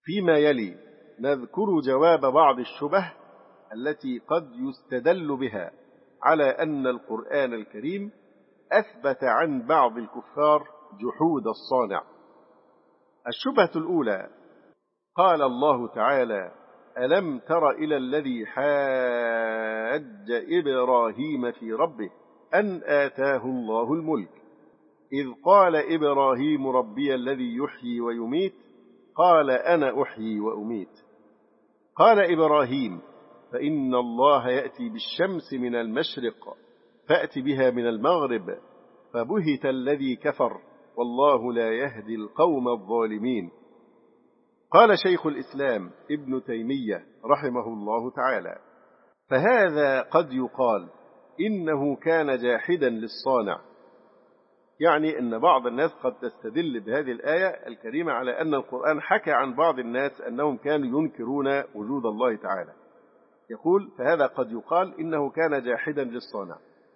فيما يلي نذكر جواب بعض الشبه التي قد يستدل بها على أن القرآن الكريم أثبت عن بعض الكفار جحود الصانع. الشبهة الأولى: قال الله تعالى: ألم تر إلى الذي حاج إبراهيم في ربه أن آتاه الله الملك إذ قال إبراهيم ربي الذي يحيي ويميت قال أنا أحيي وأميت. قال إبراهيم: فإن الله يأتي بالشمس من المشرق فأت بها من المغرب فبهت الذي كفر والله لا يهدي القوم الظالمين. قال شيخ الإسلام ابن تيمية رحمه الله تعالى: فهذا قد يقال إنه كان جاحدا للصانع، يعني أن بعض الناس قد تستدل بهذه الآية الكريمة على أن القرآن حكى عن بعض الناس أنهم كانوا ينكرون وجود الله تعالى. يقول: فهذا قد يقال إنه كان جاحدا للصانع.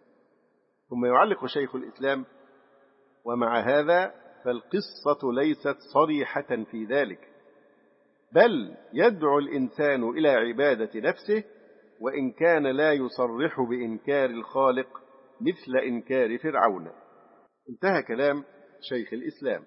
ثم يعلق شيخ الإسلام: ومع هذا فالقصة ليست صريحة في ذلك، بل يدعو الإنسان إلى عبادة نفسه وإن كان لا يصرح بإنكار الخالق مثل إنكار فرعون. انتهى كلام شيخ الإسلام.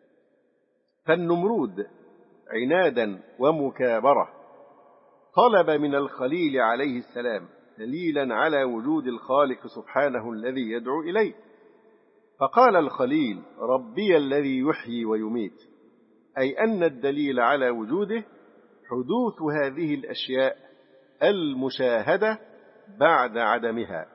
فالنمرود عنادا ومكابرة طلب من الخليل عليه السلام دليلا على وجود الخالق سبحانه الذي يدعو إليه، فقال الخليل: ربي الذي يحيي ويميت، أي أن الدليل على وجوده حدوث هذه الأشياء المشاهدة بعد عدمها،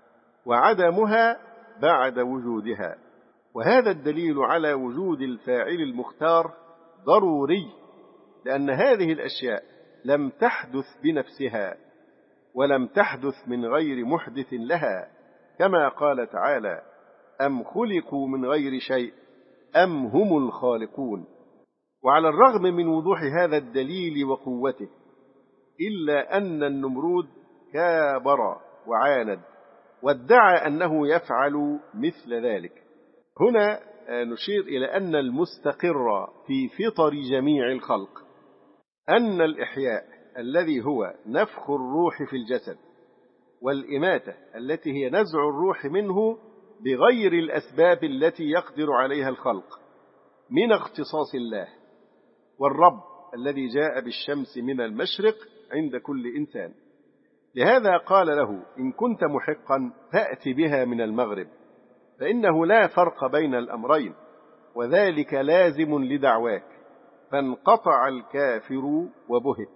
وعدمها بعد وجودها. وهذا الدليل على وجود الفاعل المختار ضروري، لأن هذه الأشياء لم تحدث بنفسها ولم تحدث من غير محدث لها، كما قال تعالى: أم خلقوا من غير شيء أم هم الخالقون. وعلى الرغم من وضوح هذا الدليل وقوته إلا أن النمرود كابر وعاند وادعى أنه يفعل مثل ذلك. هنا نشير إلى أن المستقر في فطر جميع الخلق أن الإحياء الذي هو نفخ الروح في الجسد والإماتة التي هي نزع الروح منه بغير الأسباب التي يقدر عليها الخلق من اختصاص الله، والرب الذي جاء بالشمس من المشرق عند كل إنسان. لهذا قال له: إن كنت محقا فأت بها من المغرب، فإنه لا فرق بين الأمرين، وذلك لازم لدعواك. فانقطع الكافر وبهت.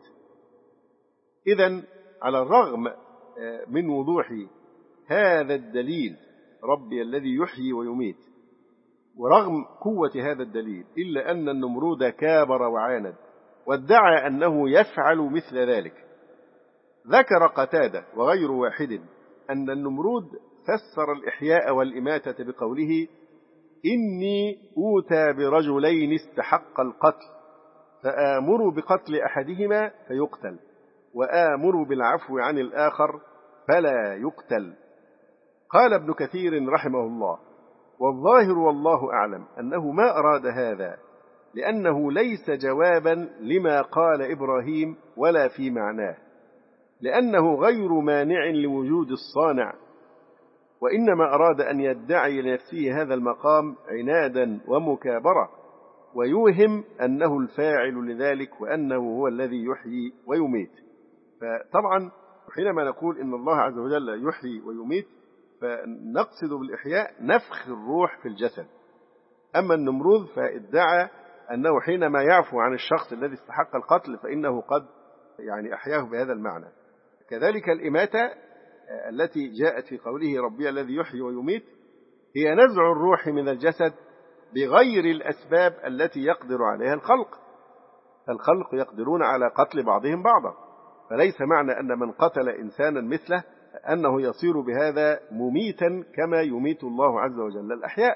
إذن على الرغم من وضوح هذا الدليل ربي الذي يحيي ويميت، ورغم قوة هذا الدليل، إلا أن النمرود كابر وعاند وادعى أنه يفعل مثل ذلك. ذكر قتادة وغير واحد أن النمرود فسر الإحياء والإماتة بقوله: إني أوتى برجلين استحق القتل فآمر بقتل أحدهما فيقتل وآمر بالعفو عن الآخر فلا يقتل. قال ابن كثير رحمه الله: والظاهر والله أعلم أنه ما أراد هذا، لأنه ليس جوابا لما قال إبراهيم ولا في معناه، لأنه غير مانع لوجود الصانع، وإنما أراد أن يدعي لنفسه هذا المقام عنادا ومكابرة ويوهم أنه الفاعل لذلك وأنه هو الذي يحيي ويميت. فطبعا حينما نقول إن الله عز وجل يحيي ويميت فنقصد بالإحياء نفخ الروح في الجسد. أما النمرود فادعى أنه حينما يعفو عن الشخص الذي استحق القتل فإنه قد أحياه بهذا المعنى. كذلك الإماتة التي جاءت في قوله ربي الذي يحيي ويميت هي نزع الروح من الجسد بغير الأسباب التي يقدر عليها الخلق، فالخلق يقدرون على قتل بعضهم بعضا، فليس معنى أن من قتل إنسانا مثله أنه يصير بهذا مميتا كما يميت الله عز وجل الأحياء.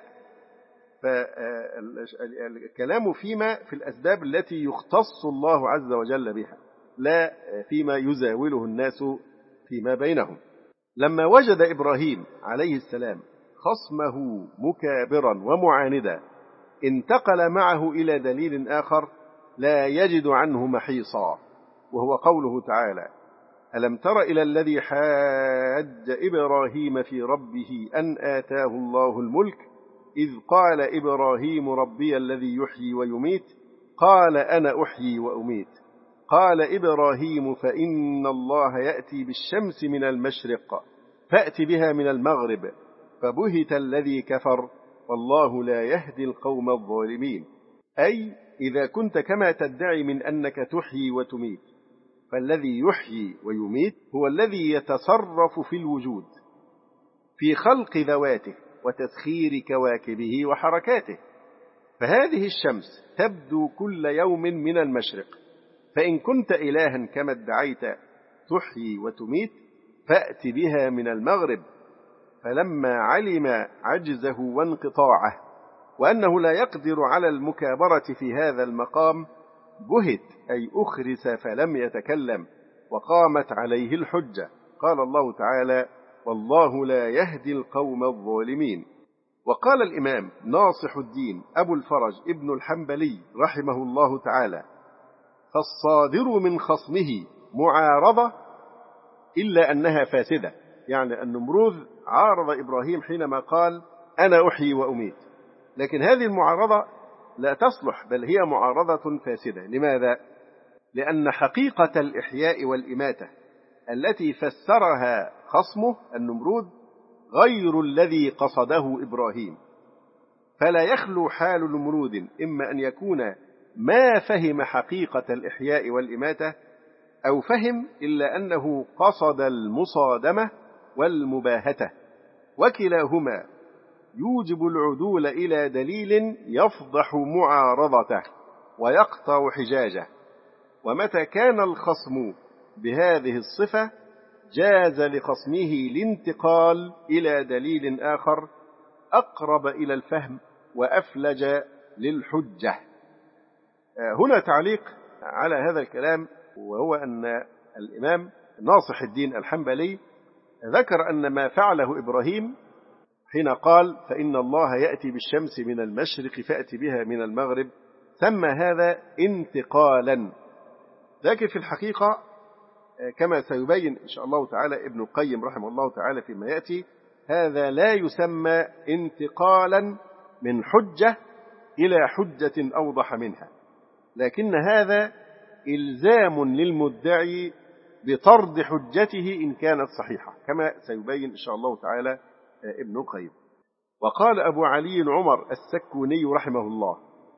فالكلام فيما في الأسباب التي يختص الله عز وجل بها، لا فيما يزاوله الناس فيما بينهم. لما وجد إبراهيم عليه السلام خصمه مكابرا ومعاندا انتقل معه إلى دليل آخر لا يجد عنه محيصا، وهو قوله تعالى: ألم تر إلى الذي حاج إبراهيم في ربه أن آتاه الله الملك إذ قال إبراهيم ربي الذي يحيي ويميت قال أنا أحيي وأميت قال إبراهيم فإن الله يأتي بالشمس من المشرق فأت بها من المغرب فبهت الذي كفر والله لا يهدي القوم الظالمين. أي إذا كنت كما تدعي من أنك تحيي وتميت، فالذي يحيي ويميت هو الذي يتصرف في الوجود في خلق ذواته وتسخير كواكبه وحركاته. فهذه الشمس تبدو كل يوم من المشرق، فإن كنت إلها كما ادعيت تحيي وتميت فأت بها من المغرب. فلما علم عجزه وانقطاعه وأنه لا يقدر على المكابرة في هذا المقام بهت، أي أخرس فلم يتكلم، وقامت عليه الحجة. قال الله تعالى: والله لا يهدي القوم الظالمين. وقال الإمام ناصح الدين أبو الفرج ابن الحنبلي رحمه الله تعالى: فالصادر من خصمه معارضة إلا أنها فاسدة. يعني النمروذ عارض إبراهيم حينما قال أنا أحيي وأميت، لكن هذه المعارضة لا تصلح، بل هي معارضة فاسدة. لماذا؟ لأن حقيقة الإحياء والإماتة التي فسرها خصمه النمرود غير الذي قصده إبراهيم، فلا يخلو حال نمرود إما أن يكون ما فهم حقيقة الإحياء والإماتة أو فهم إلا أنه قصد المصادمة والمباهتة، وكلاهما يوجب العدول إلى دليل يفضح معارضته ويقطع حجاجه. ومتى كان الخصم بهذه الصفة جاز لخصمه الانتقال إلى دليل آخر أقرب إلى الفهم وأفلج للحجة. هنا تعليق على هذا الكلام، وهو أن الإمام ناصح الدين الحنبلي ذكر أن ما فعله إبراهيم حين قال فإن الله يأتي بالشمس من المشرق فأت بها من المغرب سمى هذا انتقالا، لكن في الحقيقة كما سيبين إن شاء الله تعالى ابن القيم رحمه الله تعالى فيما يأتي، هذا لا يسمى انتقالا من حجة إلى حجة أوضح منها، لكن هذا إلزام للمدعي بطرد حجته إن كانت صحيحة، كما سيبين إن شاء الله تعالى ابن القيم. وقال أبو علي عمر السكوني رحمه الله: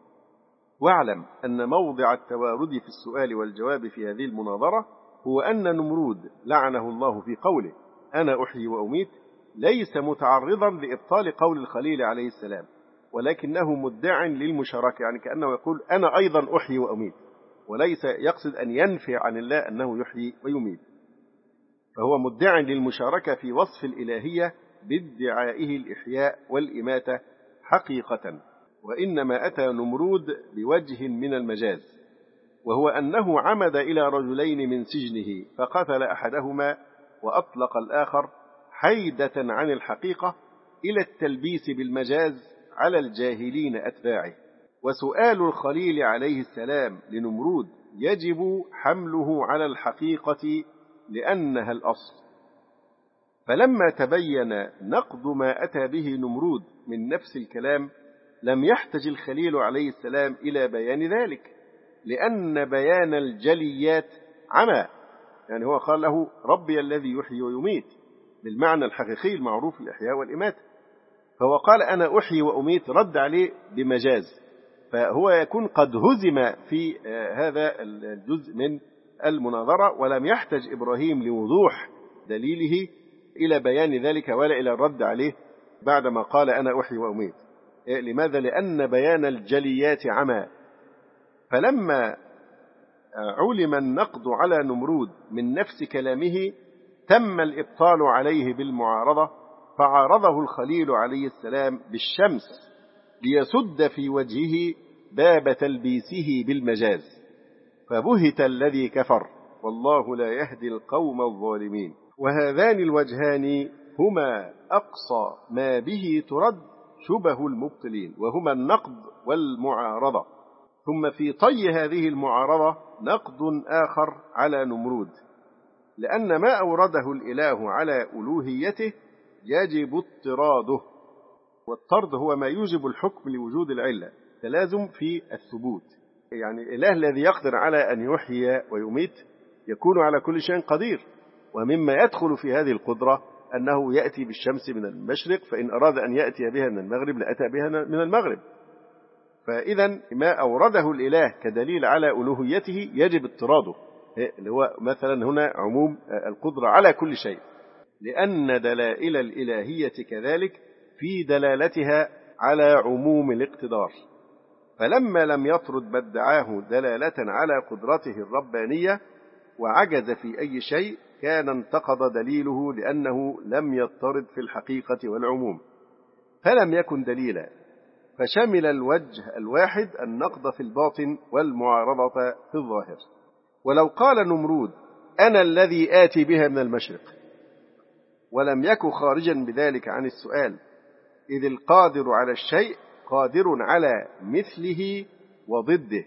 واعلم أن موضع التوارد في السؤال والجواب في هذه المناظرة هو أن نمرود لعنه الله في قوله أنا أحيي وأميت ليس متعرضا لإبطال قول الخليل عليه السلام، ولكنه مدع للمشاركة، يعني كأنه يقول أنا أيضا أحيي وأميت، وليس يقصد أن ينفي عن الله أنه يحيي ويميت. فهو مدع للمشاركة في وصف الإلهية بادعائه الإحياء والإماتة حقيقة، وإنما أتى نمرود بوجه من المجاز، وهو أنه عمد إلى رجلين من سجنه فقتل أحدهما وأطلق الآخر حيدة عن الحقيقة إلى التلبيس بالمجاز على الجاهلين أتباعه. وسؤال الخليل عليه السلام لنمرود يجب حمله على الحقيقة لأنها الأصل. فلما تبين نقض ما أتى به نمرود من نفس الكلام لم يحتج الخليل عليه السلام إلى بيان ذلك، لأن بيان الجليات عمى، يعني هو قال له ربي الذي يحيي ويميت بالمعنى الحقيقي المعروف الإحياء والإماتة، فهو قال أنا أحيي وأميت رد عليه بمجاز، فهو يكون قد هزم في هذا الجزء من المناظرة، ولم يحتج إبراهيم لوضوح دليله إلى بيان ذلك ولا إلى الرد عليه بعدما قال أنا أحيي وأميت. لماذا؟ لأن بيان الجليات عمى. فلما علم النقد على نمرود من نفس كلامه تم الإبطال عليه بالمعارضة، فعارضه الخليل عليه السلام بالشمس ليسد في وجهه باب تلبيسه بالمجاز، فبهت الذي كفر والله لا يهدي القوم الظالمين. وهذان الوجهان هما أقصى ما به ترد شبه المبطلين، وهما النقد والمعارضة. ثم في طي هذه المعارضة نقد آخر على نمرود، لأن ما أورده الإله على ألوهيته يجب اضطراده، والطرد هو ما يوجب الحكم لوجود العلة، تلازم في الثبوت. يعني الإله الذي يقدر على أن يحيي ويميت يكون على كل شيء قدير، ومما يدخل في هذه القدرة أنه يأتي بالشمس من المشرق، فإن أراد أن يأتي بها من المغرب لأتى بها من المغرب. فإذا ما أورده الإله كدليل على ألوهيته يجب اضطراده، اللي هو مثلا هنا عموم القدرة على كل شيء، لأن دلائل الإلهية كذلك في دلالتها على عموم الاقتدار. فلما لم يطرد ما ادعاه دلالة على قدرته الربانية وعجز في أي شيء كان انتقض دليله، لأنه لم يضطرد في الحقيقة والعموم، فلم يكن دليلا، فشمل الوجه الواحد النقض في الباطن والمعارضة في الظاهر. ولو قال نمرود أنا الذي آتي بها من المشرق ولم يكن خارجا بذلك عن السؤال، إذ القادر على الشيء قادر على مثله وضده،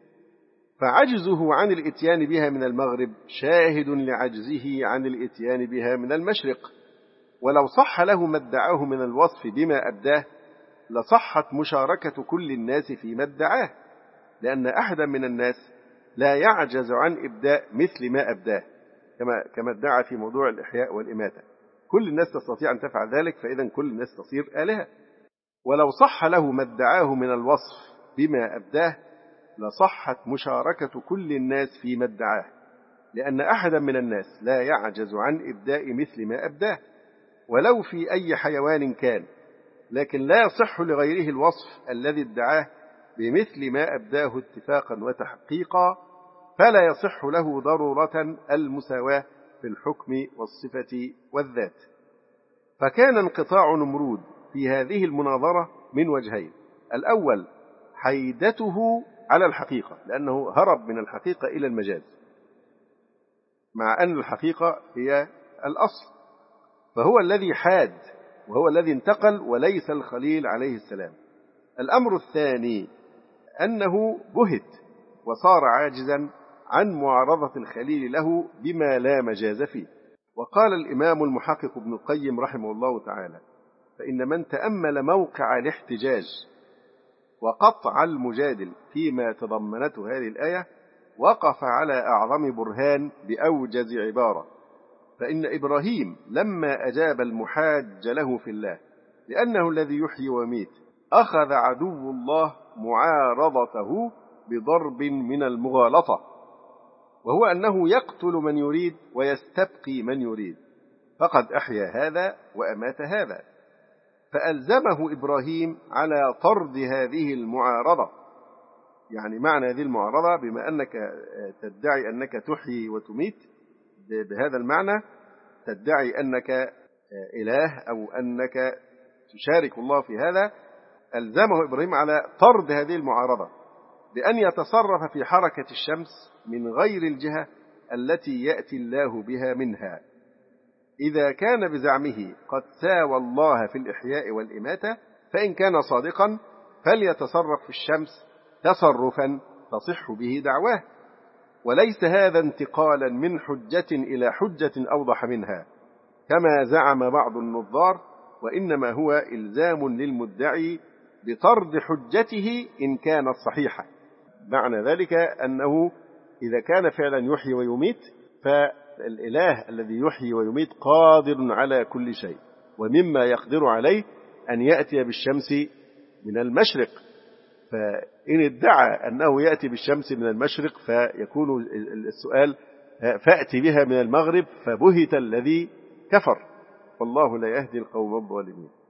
فعجزه عن الإتيان بها من المغرب شاهد لعجزه عن الإتيان بها من المشرق. ولو صح له ما ادعاه من الوصف بما أبداه لصحت مشاركة كل الناس فيما ادعاه، لأن أحدا من الناس لا يعجز عن إبداء مثل ما أبداه، كما ادعى في موضوع الإحياء والإماتة. كل الناس تستطيع أن تفعل ذلك، فإذا كل الناس تصير آلهة. ولو صح له ما ادعاه من الوصف بما أبداه لصحت مشاركة كل الناس فيما ادعاه، لأن أحدا من الناس لا يعجز عن إبداء مثل ما أبداه ولو في أي حيوان كان، لكن لا يصح لغيره الوصف الذي ادعاه بمثل ما أبداه اتفاقا وتحقيقا، فلا يصح له ضرورة المساواة في الحكم والصفة والذات. فكان انقطاع نمرود في هذه المناظرة من وجهين: الأول حيدته على الحقيقة، لأنه هرب من الحقيقة إلى المجاز، مع أن الحقيقة هي الأصل، فهو الذي حاد وهو الذي انتقل وليس الخليل عليه السلام. الأمر الثاني أنه بهت وصار عاجزا عن معارضة الخليل له بما لا مجاز فيه. وقال الإمام المحقق ابن القيم رحمه الله تعالى: فإن من تأمل موقع الاحتجاج وقطع المجادل فيما تضمنته هذه الآية وقف على أعظم برهان بأوجز عبارة. فإن إبراهيم لما أجاب المحاج له في الله لأنه الذي يحيي ويميت أخذ عدو الله معارضته بضرب من المغالطة، وهو أنه يقتل من يريد ويستبقي من يريد، فقد أحيا هذا وأمات هذا، فألزمه إبراهيم على طرد هذه المعارضة. يعني معنى هذه المعارضة بما أنك تدعي أنك تحيي وتميت، بهذا المعنى تدعي أنك إله أو أنك تشارك الله في هذا، ألزمه إبراهيم على طرد هذه المعارضة بأن يتصرف في حركة الشمس من غير الجهة التي يأتي الله بها منها. إذا كان بزعمه قد ساوى الله في الإحياء والإماتة فإن كان صادقا فليتصرف في الشمس تصرفا تصح به دعواه، وليس هذا انتقالا من حجة إلى حجة أوضح منها كما زعم بعض النظار، وإنما هو إلزام للمدعي بطرد حجته إن كانت صحيحة. معنى ذلك أنه إذا كان فعلا يحيي ويميت فالإله الذي يحيي ويميت قادر على كل شيء، ومما يقدر عليه أن يأتي بالشمس من المشرق، فإن ادعى أنه يأتي بالشمس من المشرق فيكون السؤال فأتي بها من المغرب، فبهت الذي كفر، والله لا يهدي القوم الظالمين.